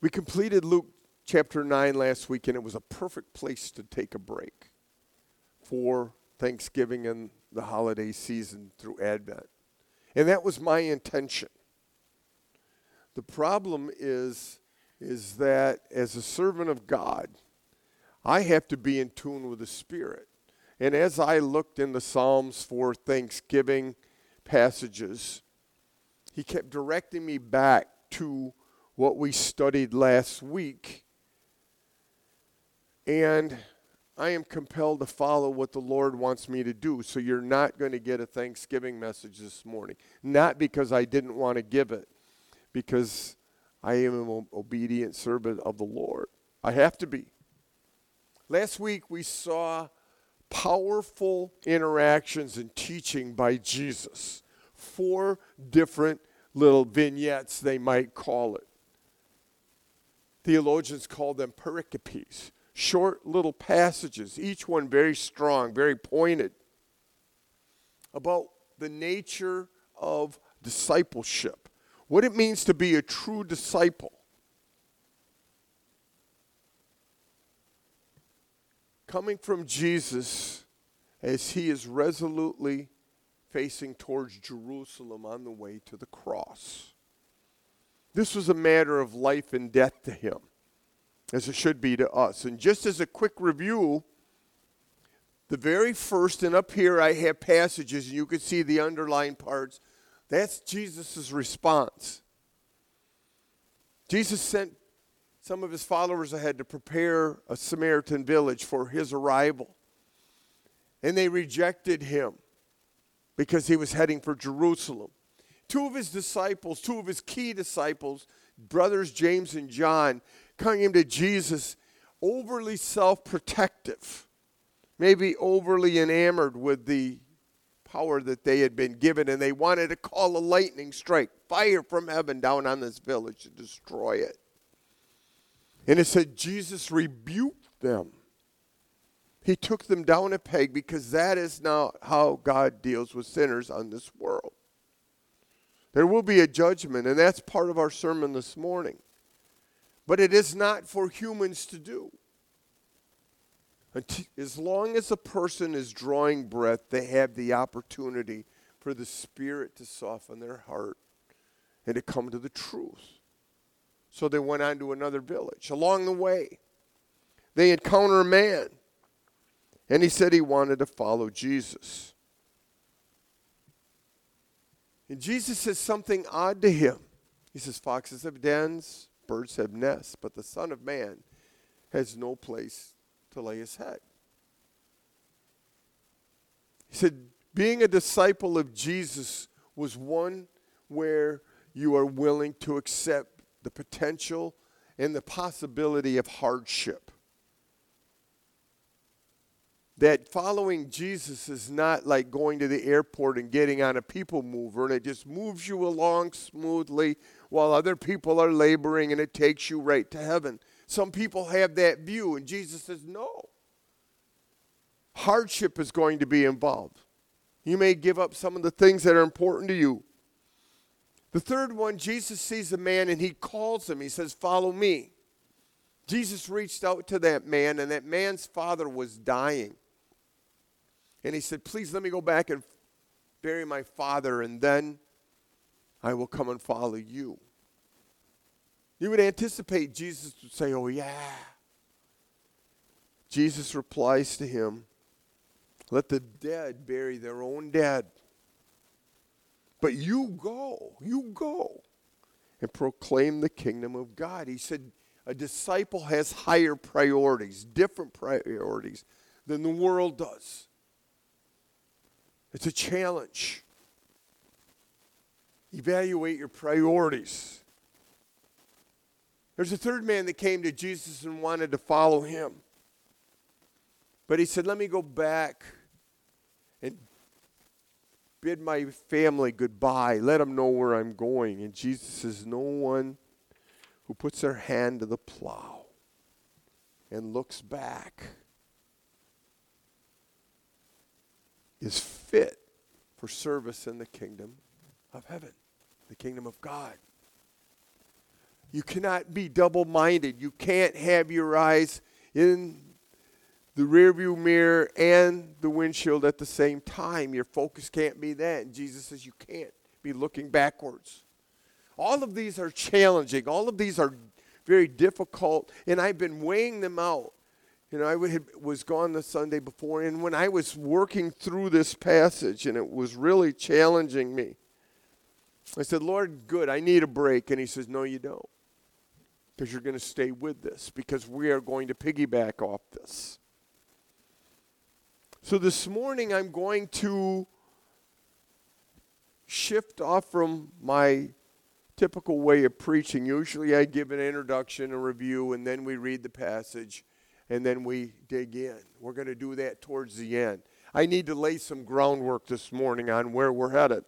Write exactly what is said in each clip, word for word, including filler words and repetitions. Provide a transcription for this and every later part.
We completed Luke chapter nine last week, and it was a perfect place to take a break for Thanksgiving and the holiday season through Advent. And that was my intention. The problem is, is that as a servant of God, I have to be in tune with the Spirit. And as I looked in the Psalms for Thanksgiving passages, he kept directing me back to what we studied last week. And I am compelled to follow what the Lord wants me to do. So you're not going to get a Thanksgiving message this morning. Not because I didn't want to give it, because I am an obedient servant of the Lord. I have to be. Last week we saw powerful interactions and teaching by Jesus. Four different little vignettes, they might call it. Theologians call them pericopes. Short little passages, each one very strong, very pointed, about the nature of discipleship, what it means to be a true disciple. Coming from Jesus as he is resolutely facing towards Jerusalem on the way to the cross. This was a matter of life and death to him, as it should be to us. And just as a quick review, the very first, and up here I have passages, and you can see the underlined parts. That's Jesus' response. Jesus sent some of his followers ahead to prepare a Samaritan village for his arrival. And they rejected him because he was heading for Jerusalem. Two of his disciples, two of his key disciples, brothers James and John, came to Jesus overly self-protective, maybe overly enamored with the power that they had been given, and they wanted to call a lightning strike, fire from heaven down on this village to destroy it. And it said Jesus rebuked them. He took them down a peg because that is not how God deals with sinners on this world. There will be a judgment, and that's part of our sermon this morning. But it is not for humans to do. As long as a person is drawing breath, they have the opportunity for the Spirit to soften their heart and to come to the truth. So they went on to another village. Along the way, they encounter a man, and he said he wanted to follow Jesus. And Jesus says something odd to him. He says, foxes have dens, birds have nests, but the Son of Man has no place to lay his head. He said, being a disciple of Jesus was one where you are willing to accept the potential and the possibility of hardship. That following Jesus is not like going to the airport and getting on a people mover and it just moves you along smoothly while other people are laboring and it takes you right to heaven. Some people have that view, and Jesus says no. Hardship is going to be involved. You may give up some of the things that are important to you. The third one, Jesus sees a man and he calls him. He says, follow me. Jesus reached out to that man, and that man's father was dying. And he said, please let me go back and bury my father, and then I will come and follow you. You would anticipate Jesus would say, oh yeah. Jesus replies to him, let the dead bury their own dead. But you go, you go and proclaim the kingdom of God. He said a disciple has higher priorities, different priorities than the world does. It's a challenge. Evaluate your priorities. There's a third man that came to Jesus and wanted to follow him. But he said, let me go back and bid my family goodbye. Let them know where I'm going. And Jesus says, no one who puts their hand to the plow and looks back is fit for service in the kingdom of heaven, the kingdom of God. You cannot be double-minded. You can't have your eyes in the rearview mirror and the windshield at the same time. Your focus can't be that. And Jesus says you can't be looking backwards. All of these are challenging. All of these are very difficult, and I've been weighing them out. You know, I was gone the Sunday before, and when I was working through this passage, and it was really challenging me, I said, Lord, good, I need a break. And he says, no, you don't, because you're going to stay with this, because we are going to piggyback off this. So this morning I'm going to shift off from my typical way of preaching. Usually I give an introduction, a review, and then we read the passage, and then we dig in. We're going to do that towards the end. I need to lay some groundwork this morning on where we're headed.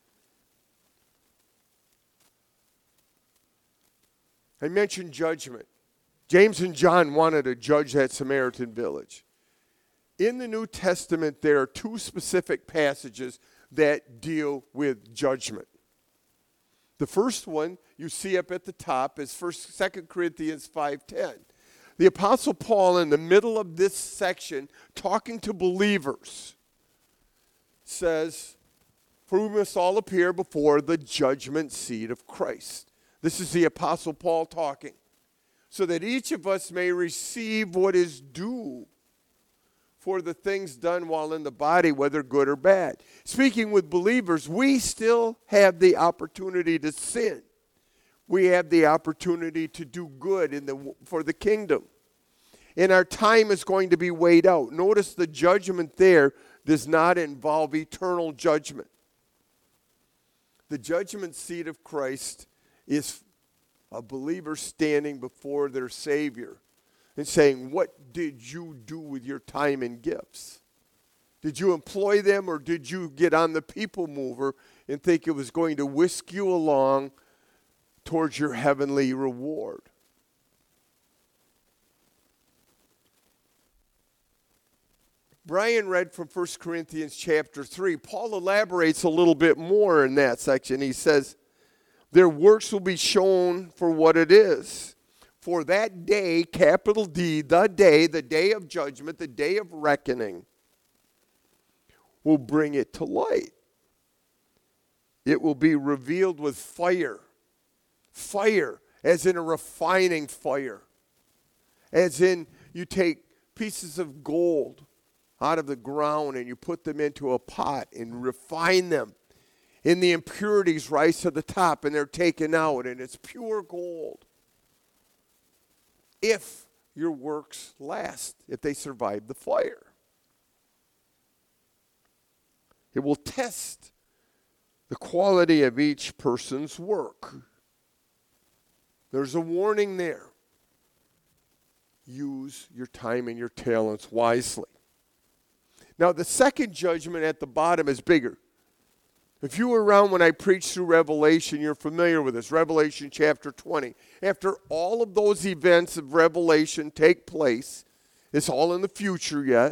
I mentioned judgment. James and John wanted to judge that Samaritan village. In the New Testament, there are two specific passages that deal with judgment. The first one you see up at the top is First, Second Corinthians five ten. The Apostle Paul, in the middle of this section, talking to believers, says, for we must all appear before the judgment seat of Christ. This is the Apostle Paul talking. So that each of us may receive what is due for the things done while in the body, whether good or bad. Speaking with believers, we still have the opportunity to sin. We have the opportunity to do good in the for the kingdom. And our time is going to be weighed out. Notice the judgment there does not involve eternal judgment. The judgment seat of Christ is a believer standing before their Savior and saying, what did you do with your time and gifts? Did you employ them, or did you get on the people mover and think it was going to whisk you along towards your heavenly reward? Brian read from First Corinthians chapter three. Paul elaborates a little bit more in that section. He says, their works will be shown for what it is. For that day, capital D, the day, the day of judgment, the day of reckoning, will bring it to light. It will be revealed with fire. Fire, as in a refining fire. As in, you take pieces of gold out of the ground and you put them into a pot and refine them. And the impurities rise to the top and they're taken out, and it's pure gold. If your works last, if they survive the fire. It will test the quality of each person's work. There's a warning there. Use your time and your talents wisely. Now, the second judgment at the bottom is bigger. If you were around when I preached through Revelation, you're familiar with this. Revelation chapter twenty. After all of those events of Revelation take place, it's all in the future yet,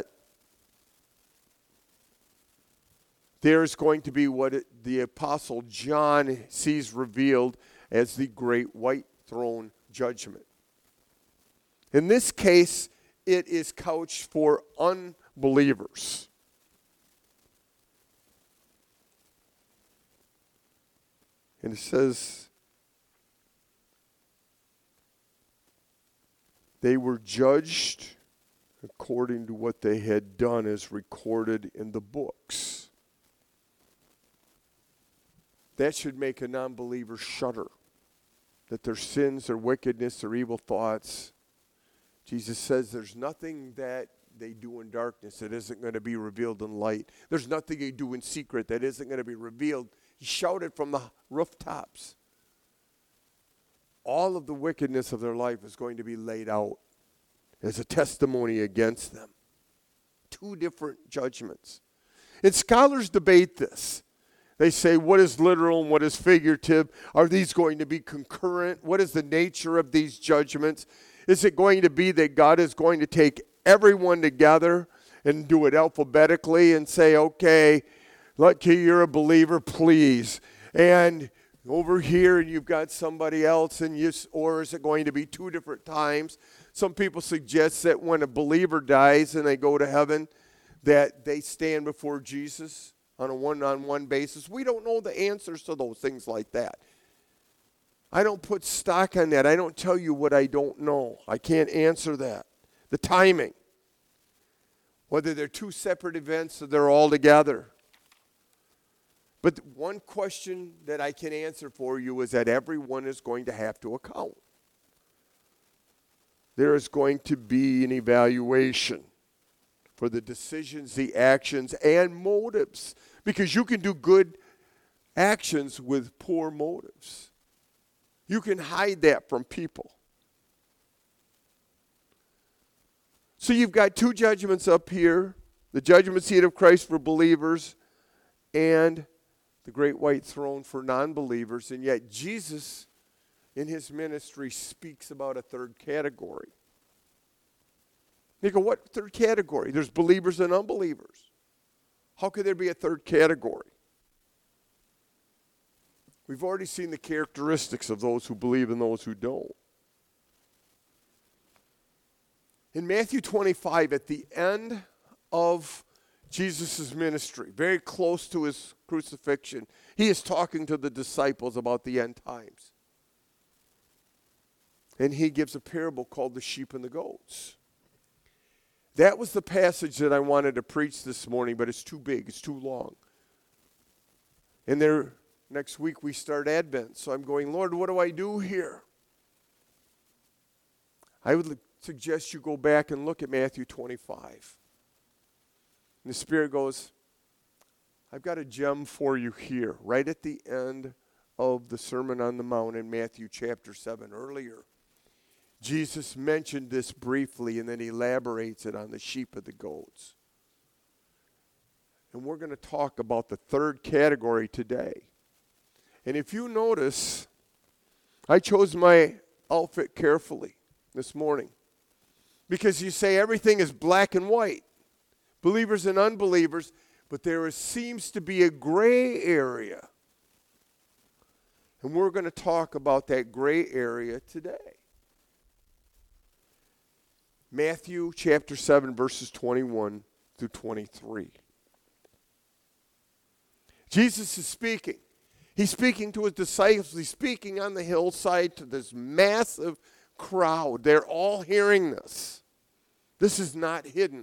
there's going to be what it, the Apostle John sees revealed as the great white throne judgment. In this case, it is couched for unbelievers. And it says, they were judged according to what they had done as recorded in the books. That should make a non-believer shudder. That their sins, their wickedness, their evil thoughts. Jesus says there's nothing that they do in darkness that isn't going to be revealed in light. There's nothing they do in secret that isn't going to be revealed. He shouted from the rooftops. All of the wickedness of their life is going to be laid out as a testimony against them. Two different judgments. And scholars debate this. They say, what is literal and what is figurative? Are these going to be concurrent? What is the nature of these judgments? Is it going to be that God is going to take everyone together and do it alphabetically and say, okay, lucky you're a believer, please. And over here and you've got somebody else, and you, or is it going to be two different times? Some people suggest that when a believer dies and they go to heaven, that they stand before Jesus on a one-on-one basis. We don't know the answers to those things like that. I don't put stock on that. I don't tell you what I don't know. I can't answer that. The timing, whether they're two separate events or they're all together. But one question that I can answer for you is that everyone is going to have to account. There is going to be an evaluation for the decisions, the actions, and motives. Because you can do good actions with poor motives. You can hide that from people. So you've got two judgments up here. The judgment seat of Christ for believers and the great white throne for non-believers. And yet Jesus, in his ministry, speaks about a third category. You go, what third category? There's believers and unbelievers. How could there be a third category? We've already seen the characteristics of those who believe and those who don't. In Matthew twenty-five, at the end of Jesus' ministry, very close to his crucifixion, he is talking to the disciples about the end times. And he gives a parable called the sheep and the goats. That was the passage that I wanted to preach this morning, but it's too big, it's too long. And there, next week we start Advent, so I'm going, Lord, what do I do here? I would suggest you go back and look at Matthew twenty-five. And the Spirit goes, I've got a gem for you here, right at the end of the Sermon on the Mount in Matthew chapter seven earlier. Jesus mentioned this briefly, and then he elaborates it on the sheep and the goats. And we're going to talk about the third category today. And if you notice, I chose my outfit carefully this morning. Because you say everything is black and white, believers and unbelievers, but there is, seems to be a gray area. And we're going to talk about that gray area today. Matthew chapter seven, verses twenty-one through twenty-three. Jesus is speaking. He's speaking to his disciples. He's speaking on the hillside to this massive crowd. They're all hearing this. This is not hidden.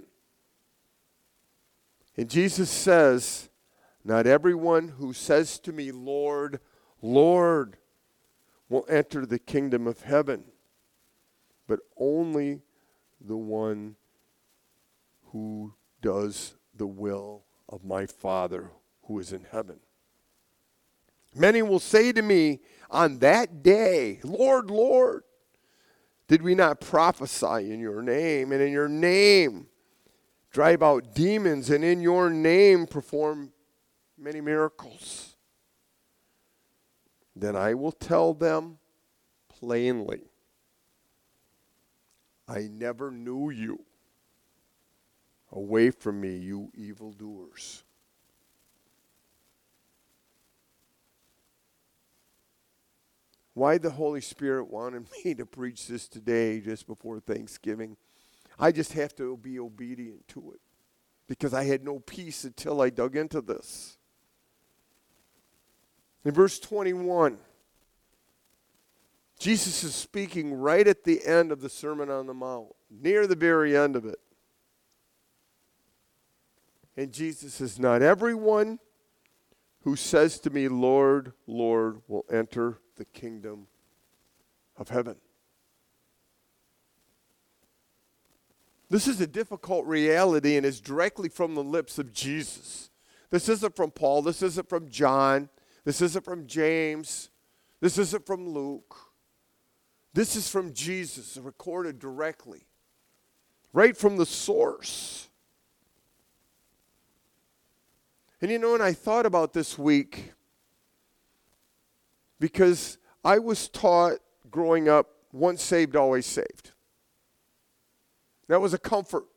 And Jesus says, not everyone who says to me, Lord, Lord, will enter the kingdom of heaven, but only the one who does the will of my Father who is in heaven. Many will say to me on that day, Lord, Lord, did we not prophesy in your name, and in your name drive out demons, and in your name perform many miracles? Then I will tell them plainly, I never knew you. Away from me, you evildoers. Why the Holy Spirit wanted me to preach this today just before Thanksgiving, I just have to be obedient to it. Because I had no peace until I dug into this. In verse twenty-one, Jesus is speaking right at the end of the Sermon on the Mount, near the very end of it. And Jesus says, not everyone who says to me, Lord, Lord, will enter the kingdom of heaven. This is a difficult reality, and is directly from the lips of Jesus. This isn't from Paul. This isn't from John. This isn't from James. This isn't from Luke. This is from Jesus, recorded directly, right from the source. And you know, and I thought about this week, because I was taught growing up, once saved, always saved. That was a comfort.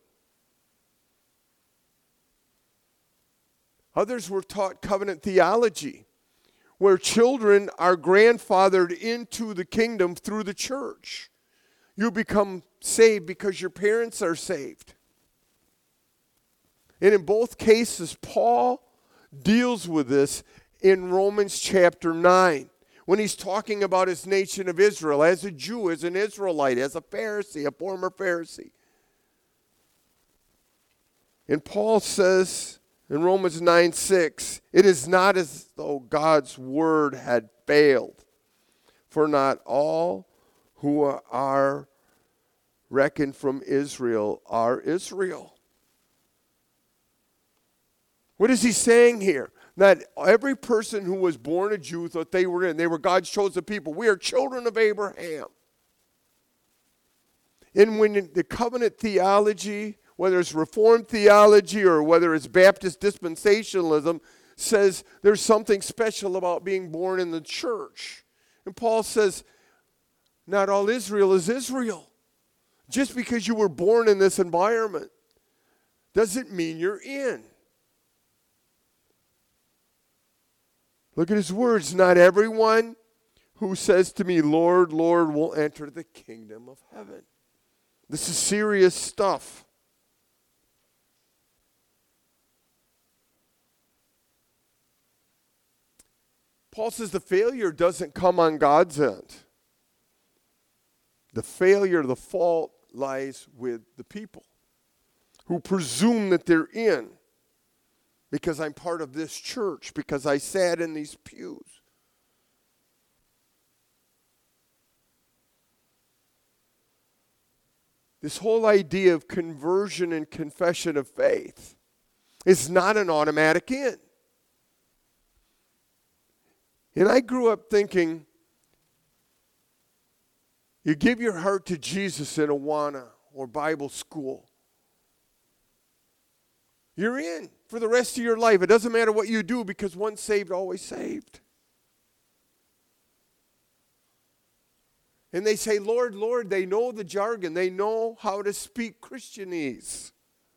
Others were taught covenant theology, where children are grandfathered into the kingdom through the church. You become saved because your parents are saved. And in both cases, Paul deals with this in Romans chapter nine, when he's talking about his nation of Israel as a Jew, as an Israelite, as a Pharisee, a former Pharisee. And Paul says in Romans nine six, it is not as though God's word had failed, for not all who are reckoned from Israel are Israel. What is he saying here? That every person who was born a Jew thought they were in. They were God's chosen people. We are children of Abraham. And when the covenant theology, whether it's Reformed theology or whether it's Baptist dispensationalism, says there's something special about being born in the church. And Paul says, not all Israel is Israel. Just because you were born in this environment doesn't mean you're in. Look at his words. Not everyone who says to me, Lord, Lord, will enter the kingdom of heaven. This is serious stuff. Paul says the failure doesn't come on God's end. The failure, the fault lies with the people who presume that they're in. Because I'm part of this church, because I sat in these pews. This whole idea of conversion and confession of faith is not an automatic in. And I grew up thinking, you give your heart to Jesus in Awana or Bible school, you're in for the rest of your life. It doesn't matter what you do because once saved, always saved. And they say, Lord, Lord, they know the jargon. They know how to speak Christianese.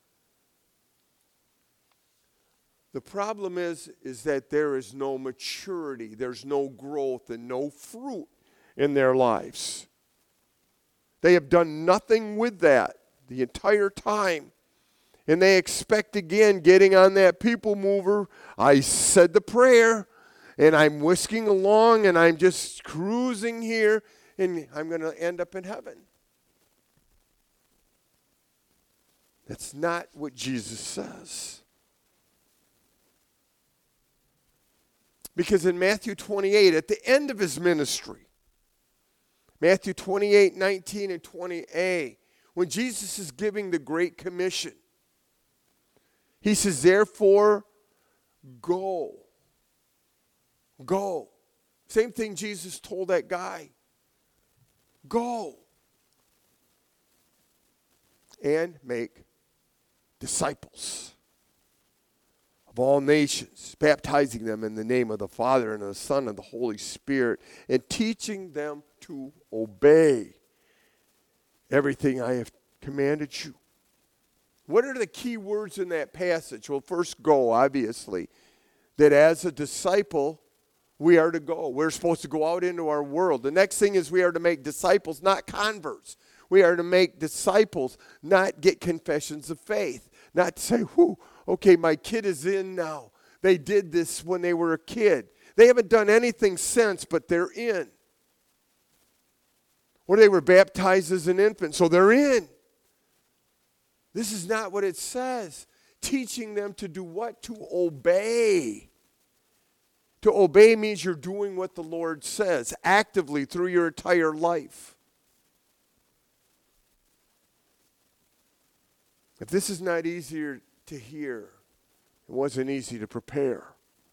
The problem is, is that there is no maturity. There's no growth and no fruit in their lives. They have done nothing with that the entire time. And they expect, again, getting on that people mover. I said the prayer, and I'm whisking along, and I'm just cruising here, and I'm going to end up in heaven. That's not what Jesus says. Because in Matthew twenty-eight, at the end of his ministry, Matthew twenty-eight, nineteen, and twenty a, when Jesus is giving the Great Commission, he says, therefore, go. Go. Same thing Jesus told that guy. Go. And make disciples of all nations, baptizing them in the name of the Father and of the Son and the Holy Spirit, and teaching them to obey everything I have commanded you. What are the key words in that passage? Well, first, go, obviously. That as a disciple, we are to go. We're supposed to go out into our world. The next thing is we are to make disciples, not converts. We are to make disciples, not get confessions of faith. Not to say, whew, okay, my kid is in now. They did this when they were a kid. They haven't done anything since, but they're in. Or they were baptized as an infant, so they're in. This is not what it says. Teaching them to do what? To obey. To obey means you're doing what the Lord says actively through your entire life. If this is not easier to hear, it wasn't easy to prepare.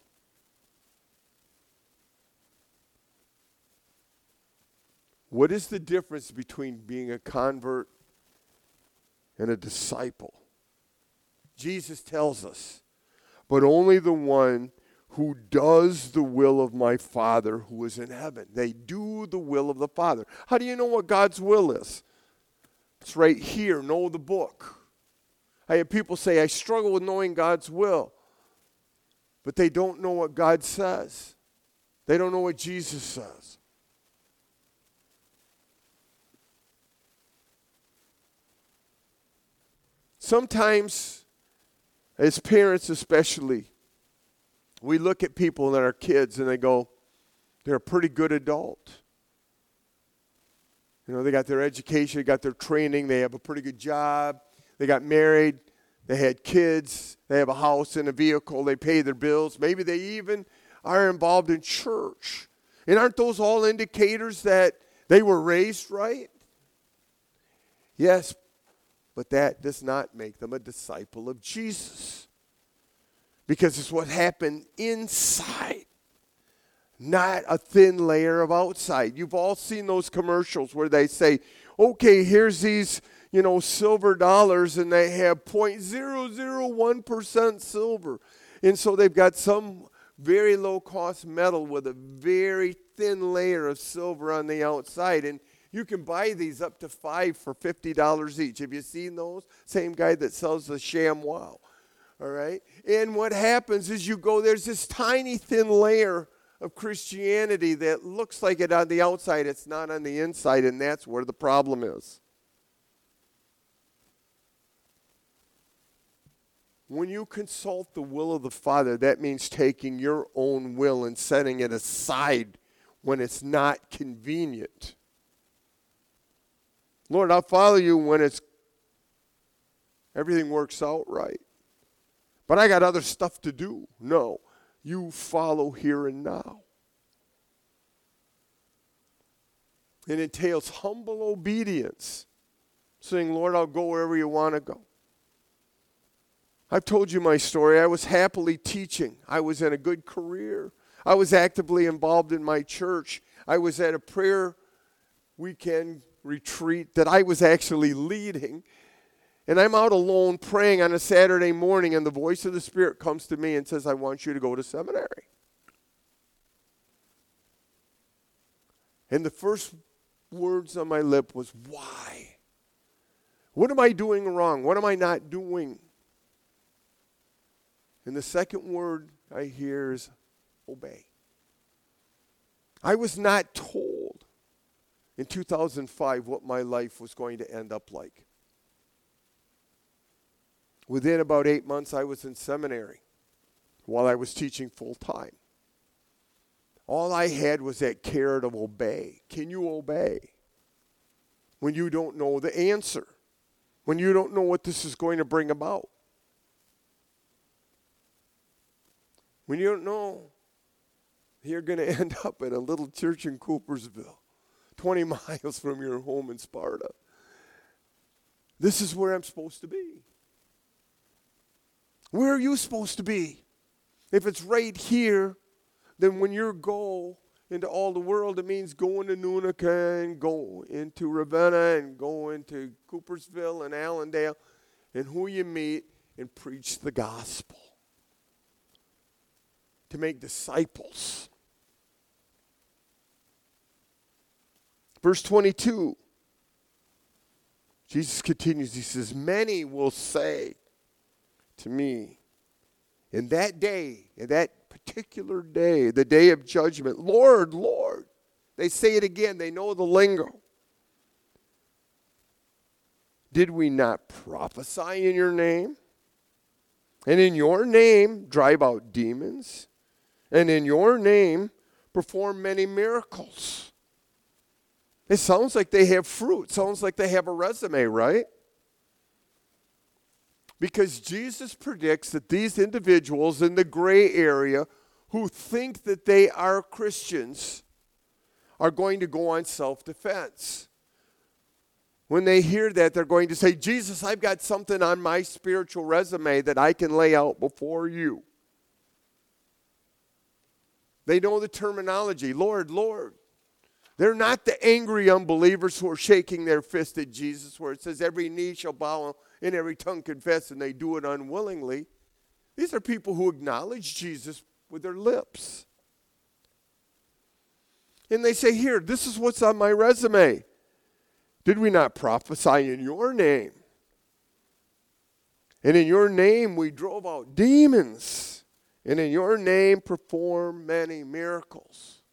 What is the difference between being a convert and a disciple? Jesus tells us, but only the one who does the will of my Father who is in heaven. They do the will of the Father. How do you know what God's will is? It's right here. Know the book. I have people say, I struggle with knowing God's will, but they don't know what God says. They don't know what Jesus says. Sometimes, as parents especially, we look at people and our kids and they go, they're a pretty good adult. You know, they got their education, they got their training, they have a pretty good job, they got married, they had kids, they have a house and a vehicle, they pay their bills. Maybe they even are involved in church. And aren't those all indicators that they were raised right? Yes, but that does not make them a disciple of Jesus. Because it's what happened inside, not a thin layer of outside. You've all seen those commercials where they say, okay, here's these, you know, silver dollars, and they have zero point zero zero one percent silver. And so they've got some very low-cost metal with a very thin layer of silver on the outside. And you can buy these up to five for fifty dollars each. Have you seen those? Same guy that sells the ShamWow. All right? And what happens is you go, there's this tiny thin layer of Christianity that looks like it on the outside. It's not on the inside, and that's where the problem is. When you consult the will of the Father, that means taking your own will and setting it aside when it's not convenient. Lord, I'll follow you when it's everything works out right. But I got other stuff to do. No, you follow here and now. It entails humble obedience, saying, Lord, I'll go wherever you want to go. I've told you my story. I was happily teaching. I was in a good career. I was actively involved in my church. I was at a prayer weekend retreat that I was actually leading. And I'm out alone praying on a Saturday morning, and the voice of the Spirit comes to me and says, I want you to go to seminary. And the first words on my lip was, why? What am I doing wrong? What am I not doing? And the second word I hear is obey. I was not told in two thousand five what my life was going to end up like. Within about eight months, I was in seminary while I was teaching full time. All I had was that carrot of obey. Can you obey? When you don't know the answer. When you don't know what this is going to bring about. When you don't know, you're going to end up at a little church in Coopersville, twenty miles from your home in Sparta. This is where I'm supposed to be. Where are you supposed to be? If it's right here, then when you go into all the world, it means go into Nunaka and go into Ravenna and go into Coopersville and Allendale, and who you meet and preach the gospel. To make disciples. Verse twenty-two. Jesus continues. He says, many will say to me, in that day, in that particular day, the day of judgment, Lord, Lord. They say it again. They know the lingo. Did we not prophesy in your name? And in your name drive out demons? And in your name perform many miracles? It sounds like they have fruit. Sounds like they have a resume, right? Because Jesus predicts that these individuals in the gray area who think that they are Christians are going to go on self-defense. When they hear that, they're going to say, Jesus, I've got something on my spiritual resume that I can lay out before you. They know the terminology, Lord, Lord. They're not the angry unbelievers who are shaking their fist at Jesus, where it says every knee shall bow and every tongue confess, and they do it unwillingly. These are people who acknowledge Jesus with their lips. And they say, here, this is what's on my resume. Did we not prophesy in your name? And in your name we drove out demons. And in your name perform many miracles.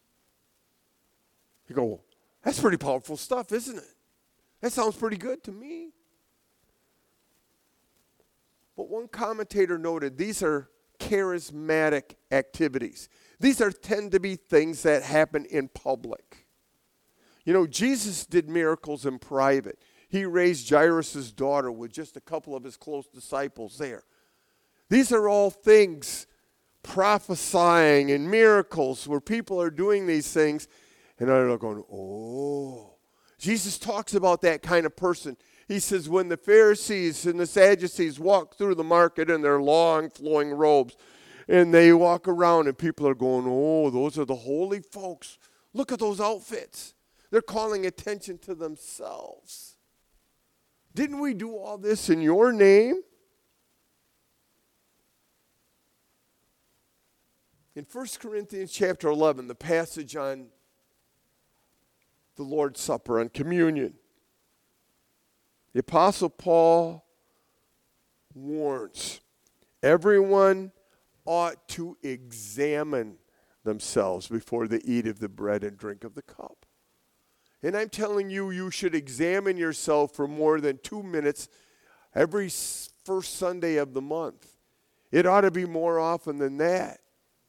You go, well, that's pretty powerful stuff, isn't it? That sounds pretty good to me. But one commentator noted these are charismatic activities. These are tend to be things that happen in public. You know, Jesus did miracles in private. He raised Jairus' daughter with just a couple of his close disciples there. These are all things, prophesying and miracles, where people are doing these things, and they're going, oh. Jesus talks about that kind of person. He says, when the Pharisees and the Sadducees walk through the market in their long flowing robes, and they walk around and people are going, oh, those are the holy folks. Look at those outfits. They're calling attention to themselves. Didn't we do all this in your name? In First Corinthians chapter eleven, the passage on the Lord's Supper, on communion, the Apostle Paul warns everyone ought to examine themselves before they eat of the bread and drink of the cup. And I'm telling you, you should examine yourself for more than two minutes every first Sunday of the month. It ought to be more often than that.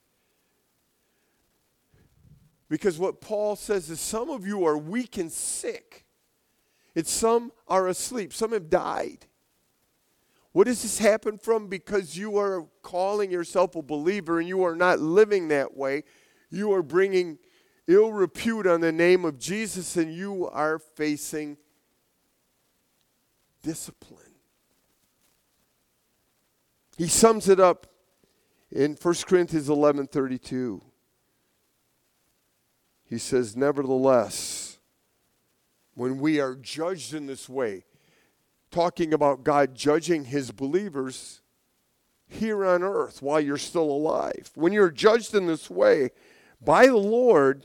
Because what Paul says is some of you are weak and sick. And some are asleep. Some have died. What does this happen from? Because you are calling yourself a believer and you are not living that way. You are bringing ill repute on the name of Jesus and you are facing discipline. He sums it up in First Corinthians eleven thirty-two. He says, nevertheless, when we are judged in this way, talking about God judging his believers here on earth while you're still alive. When you're judged in this way by the Lord,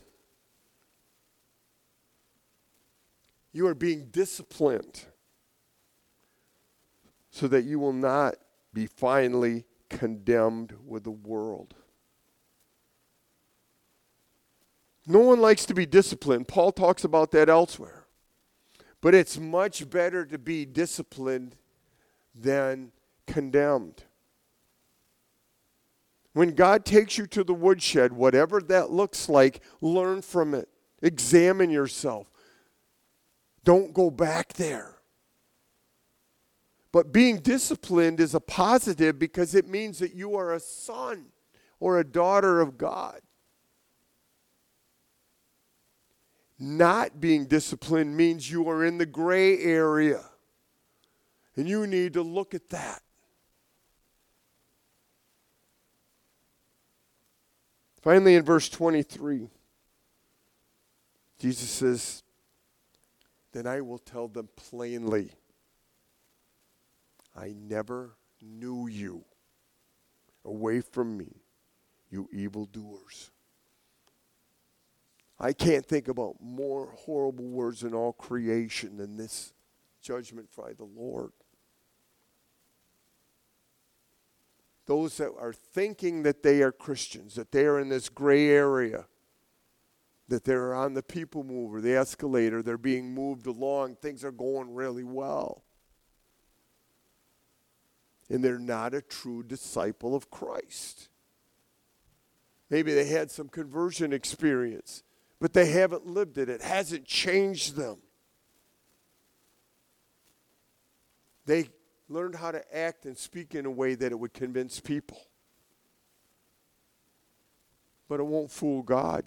you are being disciplined so that you will not be finally condemned with the world. No one likes to be disciplined. Paul talks about that elsewhere. But it's much better to be disciplined than condemned. When God takes you to the woodshed, whatever that looks like, learn from it. Examine yourself. Don't go back there. But being disciplined is a positive because it means that you are a son or a daughter of God. Not being disciplined means you are in the gray area. And you need to look at that. Finally, in verse twenty-three, Jesus says, then I will tell them plainly, I never knew you. Away from me, you evildoers. I can't think about more horrible words in all creation than this judgment by the Lord. Those that are thinking that they are Christians, that they are in this gray area, that they're on the people mover, the escalator, they're being moved along, things are going really well. And they're not a true disciple of Christ. Maybe they had some conversion experience, but they haven't lived it. It hasn't changed them. They learned how to act and speak in a way that it would convince people. But it won't fool God.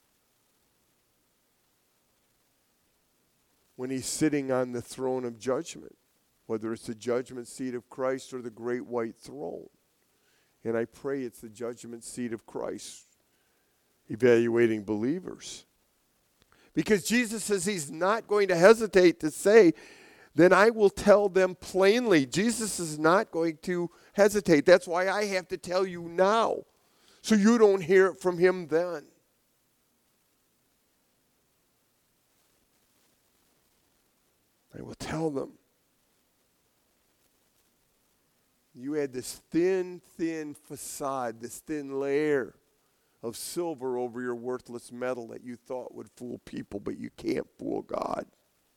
When he's sitting on the throne of judgment, whether it's the judgment seat of Christ or the great white throne. And I pray it's the judgment seat of Christ evaluating believers. Because Jesus says he's not going to hesitate to say, then I will tell them plainly. Jesus is not going to hesitate. That's why I have to tell you now, so you don't hear it from him then. I will tell them. You had this thin, thin facade, this thin layer of silver over your worthless metal that you thought would fool people, but you can't fool God.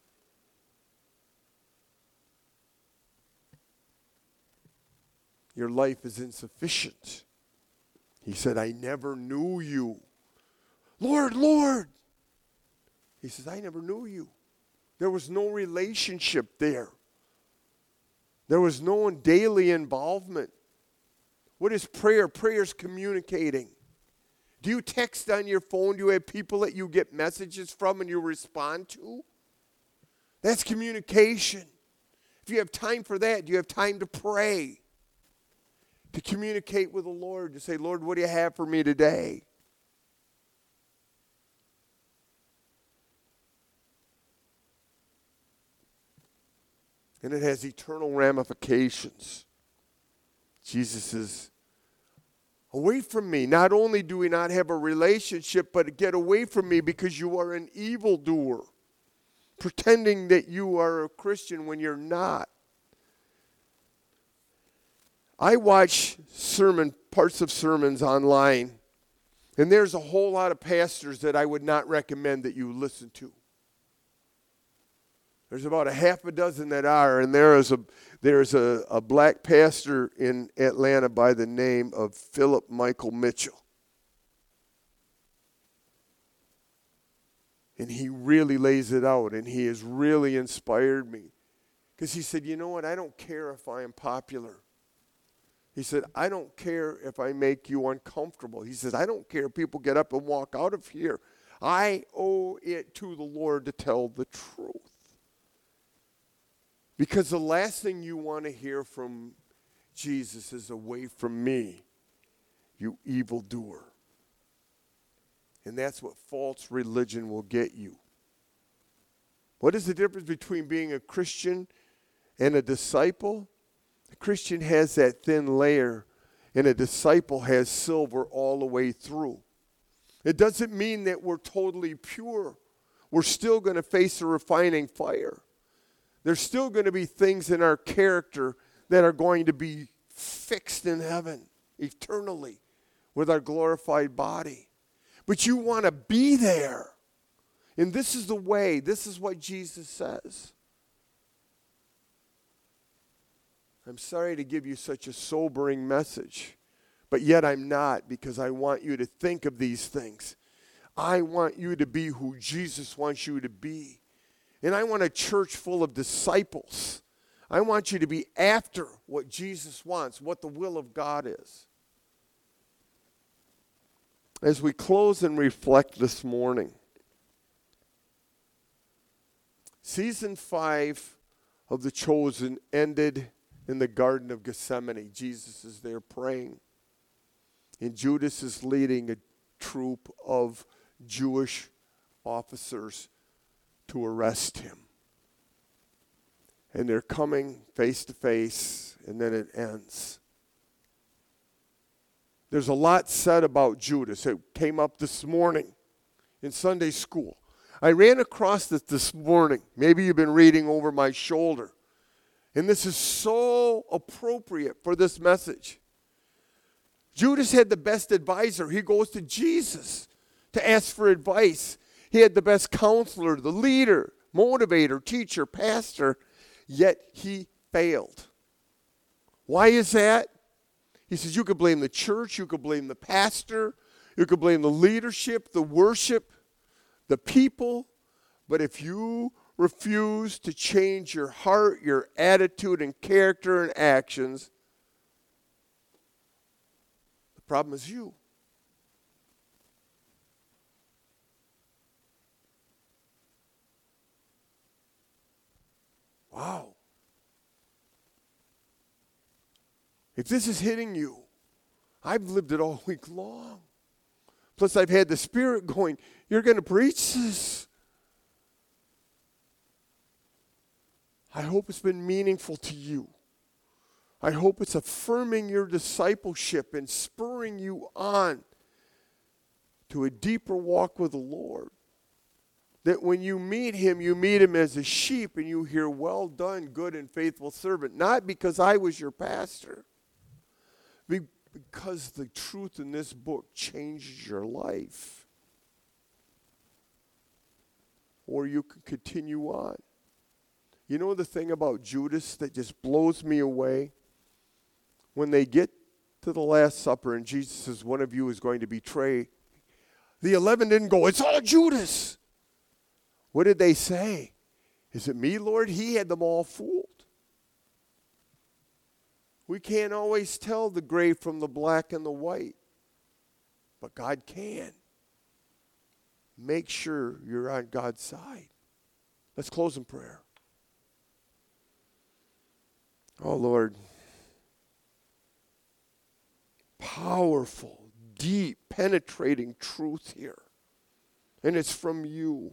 Your life is insufficient. He said, I never knew you. Lord, Lord. He says, I never knew you. There was no relationship there. There was no daily involvement. What is prayer? Prayer is communicating. Do you text on your phone? Do you have people that you get messages from and you respond to? That's communication. If you have time for that, do you have time to pray? To communicate with the Lord, to say, Lord, what do you have for me today? And it has eternal ramifications. Jesus is, away from me. Not only do we not have a relationship, but get away from me because you are an evildoer, pretending that you are a Christian when you're not. I watch sermon parts of sermons online, and there's a whole lot of pastors that I would not recommend that you listen to. There's about a half a dozen that are, and there is a there's a, a black pastor in Atlanta by the name of Philip Michael Mitchell. And he really lays it out, and he has really inspired me. Because he said, you know what, I don't care if I am popular. He said, I don't care if I make you uncomfortable. He says, I don't care if people get up and walk out of here. I owe it to the Lord to tell the truth. Because the last thing you want to hear from Jesus is, away from me, you evildoer. And that's what false religion will get you. What is the difference between being a Christian and a disciple? The Christian has that thin layer, and a disciple has silver all the way through. It doesn't mean that we're totally pure. We're still going to face a refining fire. There's still going to be things in our character that are going to be fixed in heaven eternally with our glorified body. But you want to be there. And this is the way. This is what Jesus says. I'm sorry to give you such a sobering message, but yet I'm not, because I want you to think of these things. I want you to be who Jesus wants you to be. And I want a church full of disciples. I want you to be after what Jesus wants, what the will of God is. As we close and reflect this morning, season five of The Chosen ended in the Garden of Gethsemane. Jesus is there praying. And Judas is leading a troop of Jewish officers to arrest him. And they're coming face to face, and then it ends. There's a lot said about Judas. It came up this morning in Sunday school. I ran across this this morning. Maybe you've been reading over my shoulder. And this is so appropriate for this message. Judas had the best advisor. He goes to Jesus to ask for advice. He had the best counselor, the leader, motivator, teacher, pastor, yet he failed. Why is that? He says you could blame the church, you could blame the pastor, you could blame the leadership, the worship, the people, but if you refuse to change your heart, your attitude and character and actions, the problem is you. Wow. If this is hitting you, I've lived it all week long. Plus, I've had the Spirit going, you're going to preach this. I hope it's been meaningful to you. I hope it's affirming your discipleship and spurring you on to a deeper walk with the Lord. That when you meet him, you meet him as a sheep and you hear, well done, good and faithful servant. Not because I was your pastor. because the truth in this book changes your life. Or you can continue on. You know the thing about Judas that just blows me away? When they get to the Last Supper and Jesus says, one of you is going to betray, the eleven didn't go, it's all Judas. What did they say? Is it me, Lord? He had them all fooled. We can't always tell the gray from the black and the white, but God can. Make sure you're on God's side. Let's close in prayer. Oh, Lord. Powerful, deep, penetrating truth here. And it's from you.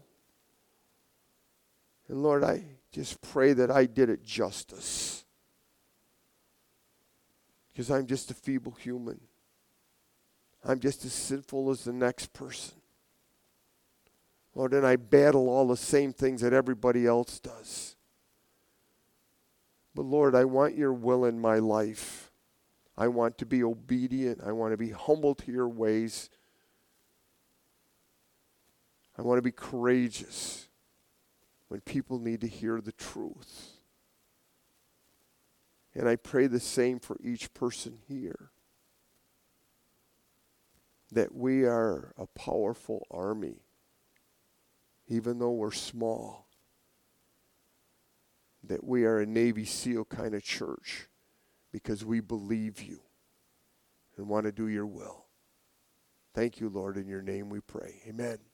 And Lord, I just pray that I did it justice. Because I'm just a feeble human. I'm just as sinful as the next person. Lord, and I battle all the same things that everybody else does. But Lord, I want your will in my life. I want to be obedient. I want to be humble to your ways. I want to be courageous when people need to hear the truth. And I pray the same for each person here. That we are a powerful army, even though we're small. That we are a Navy SEAL kind of church because we believe you and want to do your will. Thank you, Lord. In your name we pray. Amen.